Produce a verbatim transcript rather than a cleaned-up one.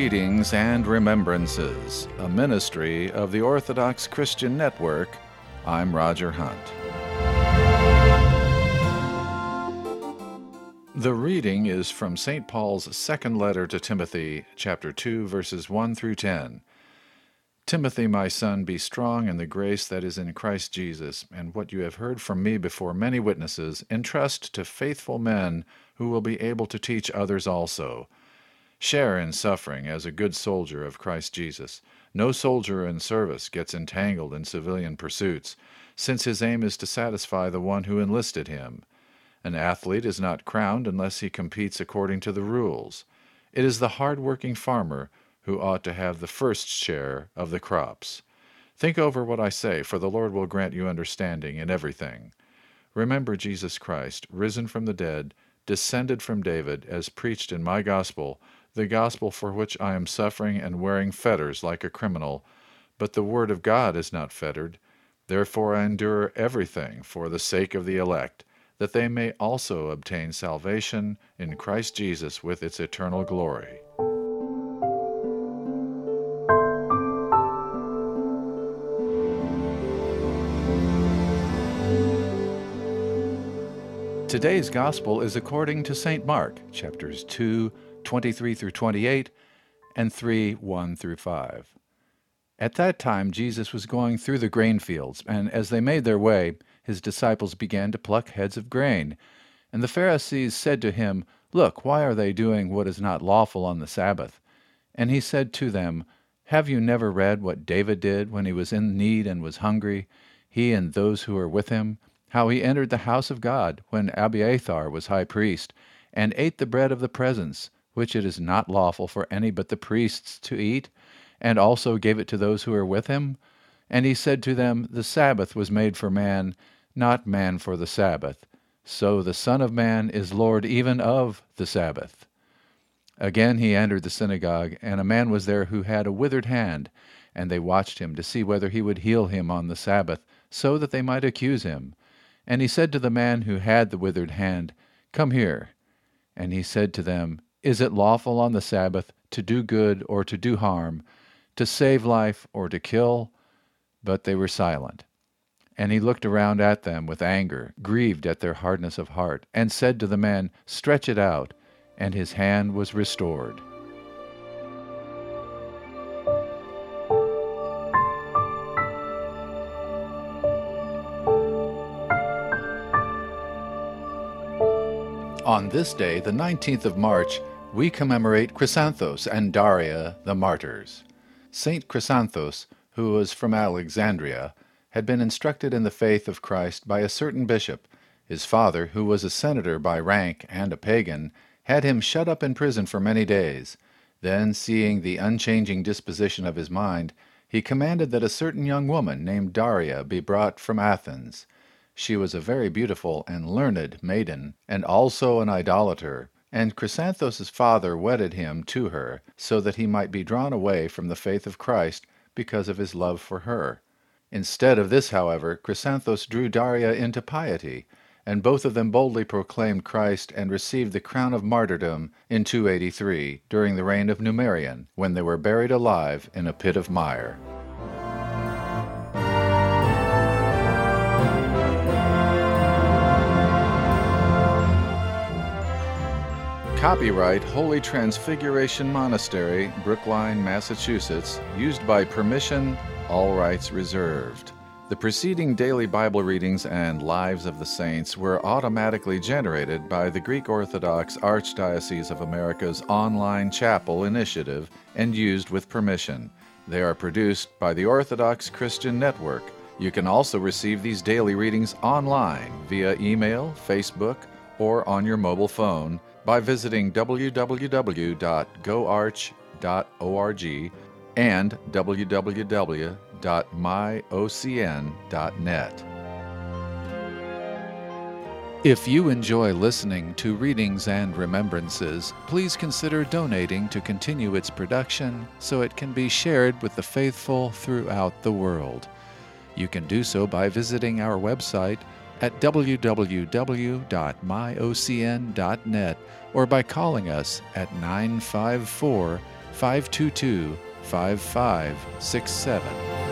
Readings and Remembrances, a ministry of the Orthodox Christian Network. I'm Roger Hunt. The reading is from Saint Paul's second letter to Timothy, chapter two, verses one through ten. Timothy, my son, be strong in the grace that is in Christ Jesus, and what you have heard from me before many witnesses, entrust to faithful men who will be able to teach others also. Share in suffering as a good soldier of Christ Jesus. No soldier in service gets entangled in civilian pursuits, since his aim is to satisfy the one who enlisted him. An athlete is not crowned unless he competes according to the rules. It is the hard-working farmer who ought to have the first share of the crops. Think over what I say, for the Lord will grant you understanding in everything. Remember Jesus Christ, risen from the dead, descended from David, as preached in my gospel, the gospel for which I am suffering and wearing fetters like a criminal. But the word of God is not fettered. Therefore I endure everything for the sake of the elect, that they may also obtain salvation in Christ Jesus with its eternal glory. Today's Gospel is according to Saint Mark, chapters two, twenty-three through twenty-eight, and three, one through five. At that time Jesus was going through the grain fields, and as they made their way, his disciples began to pluck heads of grain. And the Pharisees said to him, Look, why are they doing what is not lawful on the Sabbath? And he said to them, Have you never read what David did when he was in need and was hungry, he and those who were with him? How he entered the house of God when Abiathar was high priest, and ate the bread of the presence, which it is not lawful for any but the priests to eat, and also gave it to those who were with him? And he said to them, The Sabbath was made for man, not man for the Sabbath. So the Son of Man is Lord even of the Sabbath. Again he entered the synagogue, and a man was there who had a withered hand, and they watched him to see whether he would heal him on the Sabbath, so that they might accuse him. And he said to the man who had the withered hand, Come here. And he said to them, Is it lawful on the Sabbath to do good or to do harm, to save life or to kill? But they were silent. And he looked around at them with anger, grieved at their hardness of heart, and said to the man, Stretch it out. And his hand was restored. On this day, the nineteenth of March, we commemorate Chrysanthos and Daria, the martyrs. Saint Chrysanthos, who was from Alexandria, had been instructed in the faith of Christ by a certain bishop. His father, who was a senator by rank and a pagan, had him shut up in prison for many days. Then, seeing the unchanging disposition of his mind, he commanded that a certain young woman named Daria be brought from Athens. She was a very beautiful and learned maiden, and also an idolater, and Chrysanthos' father wedded him to her, so that he might be drawn away from the faith of Christ because of his love for her. Instead of this, however, Chrysanthos drew Daria into piety, and both of them boldly proclaimed Christ and received the crown of martyrdom in two eighty-three, during the reign of Numerian, when they were buried alive in a pit of mire. Copyright Holy Transfiguration Monastery, Brookline, Massachusetts, used by permission, all rights reserved. The preceding daily Bible readings and Lives of the Saints were automatically generated by the Greek Orthodox Archdiocese of America's online chapel initiative and used with permission. They are produced by the Orthodox Christian Network. You can also receive these daily readings online via email, Facebook, or on your mobile phone by visiting w w w dot go arch dot org and w w w dot my o c n dot net. If you enjoy listening to Readings and Remembrances, please consider donating to continue its production so it can be shared with the faithful throughout the world. You can do so by visiting our website at w w w dot my o c n dot net or by calling us at nine five four, five two two, five five six seven.